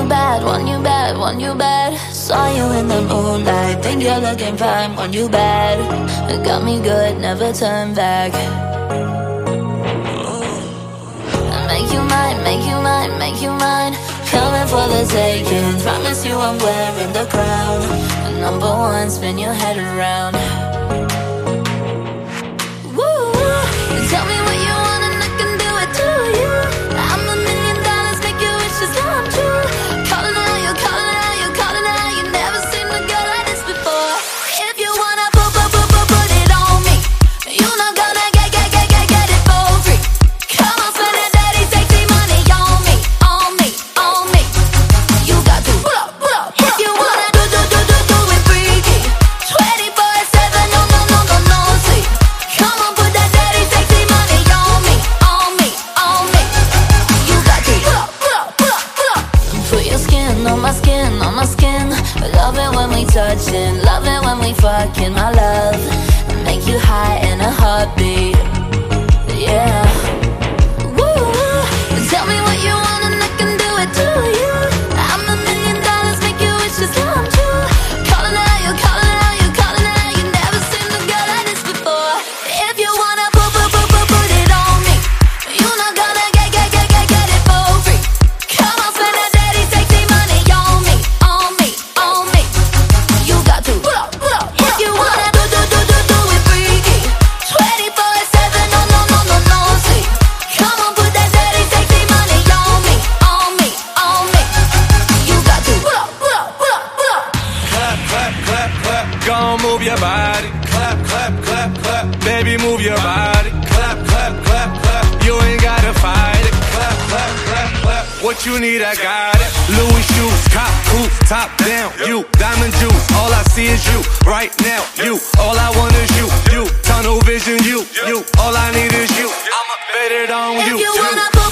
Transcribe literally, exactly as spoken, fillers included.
bad, want you bad, want you bad. Saw you in the moonlight, think you're looking fine, want you bad. It got me good, never turn back. Make you mine, make you mine, make you mine. Coming for the taking, promise you I'm wearing the crown. Number one, spin your head around. Woo! Tell me what you want and I can do it to you. I'm a million dollars, make your wishes come true. Calling out, you calling out, you calling out. You never seen a girl like this before. If you wanna put, put, put, put, put it on me, you not gonna get, get, get, get, get it for free. Come on, spend that dirty, sexy money on me, on me, on me. You got to pull up, pull up, pull up. If you wanna do, do, do, do, do it freaky, twenty-four seven, no, no, no, no, no sleep. Come on, put that dirty, sexy money on me, on me, on me. You got to pull up, pull up, pull up, pull up. Put your skin on my skin, on my skin. Love it when we touchin', love it when we fucking, my love. Make you high in a heartbeat, yeah. Woo! Tell me what you want and I can do it to you. I'm a million dollars, make your wishes come true. Calling out, you calling out, you calling out. You never seen a girl like this before. If you wanna put, put, put, put, put it on me, you not gonna get, get, get, get, get it for free. Come on, spend that dirty, sexy money on me, on me, on me. You got to pull up, pull up. If you wanna do, do, do, do, do it freaky, twenty-four seven, no, no, no, no, no sleep. Come on, put that dirty, sexy money on me, on me, on me. You got to pull up, pull up, pull up, pull up. Clap, clap, clap, clap. Go on, move your body. Clap, clap, clap, clap. Baby, move your body. Clap, clap, clap, clap. You ain't gotta fight it. Clap, clap, clap, clap. What you need, I got it. Louis shoes, cop coupe, top down. You, diamond juice. All I see is you. Right now, you. All I want is you. You, tunnel vision, you. You, all I need is you. I'ma bet it on If you. you you. wanna put